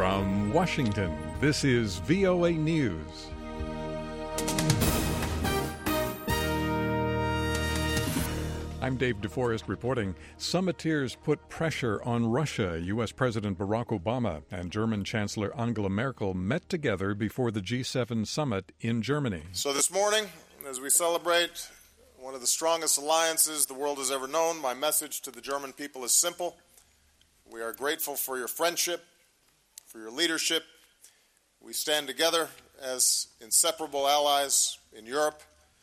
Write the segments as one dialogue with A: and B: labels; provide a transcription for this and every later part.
A: From Washington, this is VOA News. I'm Dave DeForest reporting. Summiteers put pressure on Russia. U.S. President Barack Obama and German Chancellor Angela Merkel met together before the G7 summit in Germany.
B: So this morning, as we celebrate one of the strongest alliances the world has ever known, my message to the German people is simple. We are grateful for your friendship, for your leadership. We stand together as inseparable allies in Europe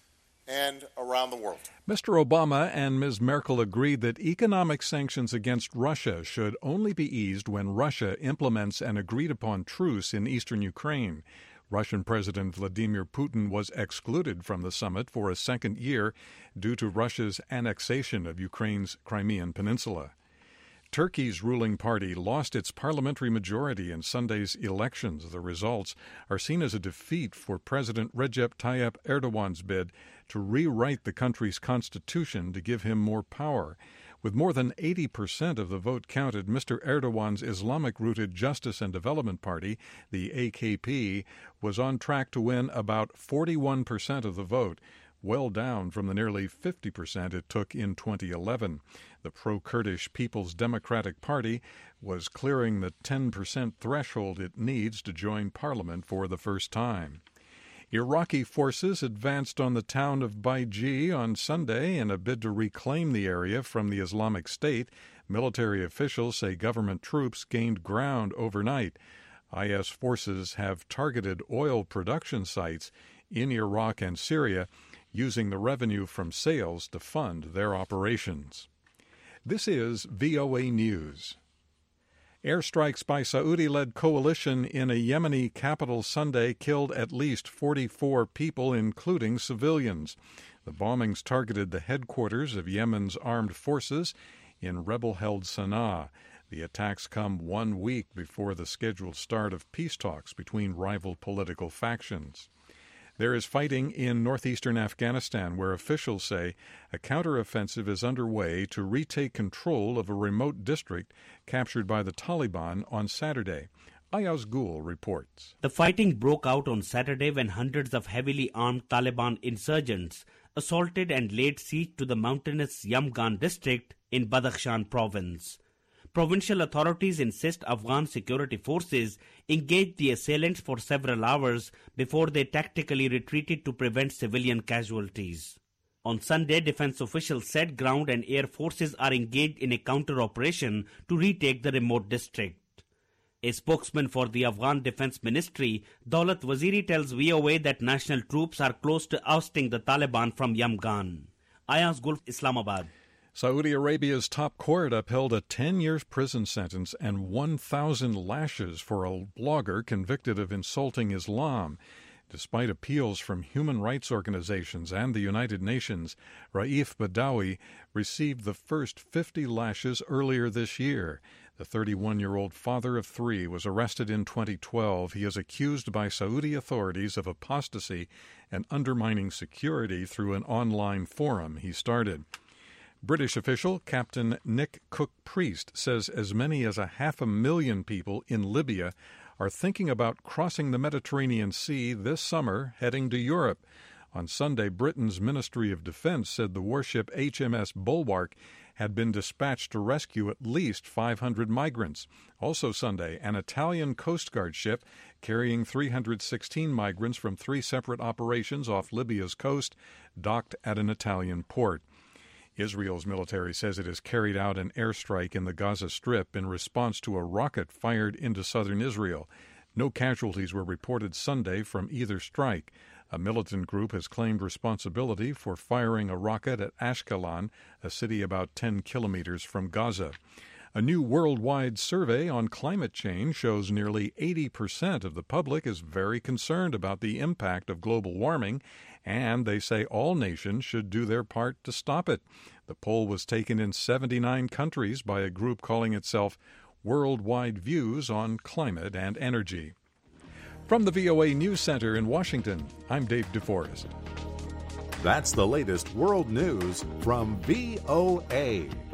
B: and around the world.
A: Mr. Obama and Ms. Merkel agreed that economic sanctions against Russia should only be eased when Russia implements an agreed-upon truce in eastern Ukraine. Russian President Vladimir Putin was excluded from the summit for a second year due to Russia's annexation of Ukraine's Crimean Peninsula. Turkey's ruling party lost its parliamentary majority in Sunday's elections. The results are seen as a defeat for President Recep Tayyip Erdogan's bid to rewrite the country's constitution to give him more power. With more than 80% of the vote counted, Mr. Erdogan's Islamic-rooted Justice and Development Party, the AKP, was on track to win about 41% of the vote, well down from the nearly 50% it took in 2011. The pro-Kurdish People's Democratic Party was clearing the 10% threshold it needs to join parliament for the first time. Iraqi forces advanced on the town of Baiji on Sunday in a bid to reclaim the area from the Islamic State. Military officials say government troops gained ground overnight. IS forces have targeted oil production sites in Iraq and Syria, using the revenue from sales to fund their operations. This is VOA News. Airstrikes by Saudi-led coalition in a Yemeni capital Sunday killed at least 44 people, including civilians. The bombings targeted the headquarters of Yemen's armed forces in rebel-held Sana'a. The attacks come 1 week before the scheduled start of peace talks between rival political factions. There is fighting in northeastern Afghanistan, where officials say a counteroffensive is underway to retake control of a remote district captured by the Taliban on Saturday. Ayaz Gul reports.
C: The fighting broke out on Saturday when hundreds of heavily armed Taliban insurgents assaulted and laid siege to the mountainous Yamgan district in Badakhshan province. Provincial authorities insist Afghan security forces engaged the assailants for several hours before they tactically retreated to prevent civilian casualties. On Sunday, defense officials said ground and air forces are engaged in a counter-operation to retake the remote district. A spokesman for the Afghan Defense Ministry, Daulat Waziri, tells VOA that national troops are close to ousting the Taliban from Yamgan. Ayaz Gul, Islamabad.
A: Saudi Arabia's top court upheld a 10-year prison sentence and 1,000 lashes for a blogger convicted of insulting Islam. Despite appeals from human rights organizations and the United Nations, Raif Badawi received the first 50 lashes earlier this year. The 31-year-old father of three was arrested in 2012. He is accused by Saudi authorities of apostasy and undermining security through an online forum he started. British official Captain Nick Cook-Priest says as many as 500,000 people in Libya are thinking about crossing the Mediterranean Sea this summer, heading to Europe. On Sunday, Britain's Ministry of Defense said the warship HMS Bulwark had been dispatched to rescue at least 500 migrants. Also Sunday, an Italian Coast Guard ship carrying 316 migrants from 3 separate operations off Libya's coast docked at an Italian port. Israel's military says it has carried out an airstrike in the Gaza Strip in response to a rocket fired into southern Israel. No casualties were reported Sunday from either strike. A militant group has claimed responsibility for firing a rocket at Ashkelon, a city about 10 kilometers from Gaza. A new worldwide survey on climate change shows nearly 80% of the public is very concerned about the impact of global warming, and they say all nations should do their part to stop it. The poll was taken in 79 countries by a group calling itself Worldwide Views on Climate and Energy. From the VOA News Center in Washington, I'm Dave DeForest.
D: That's the latest world news from VOA.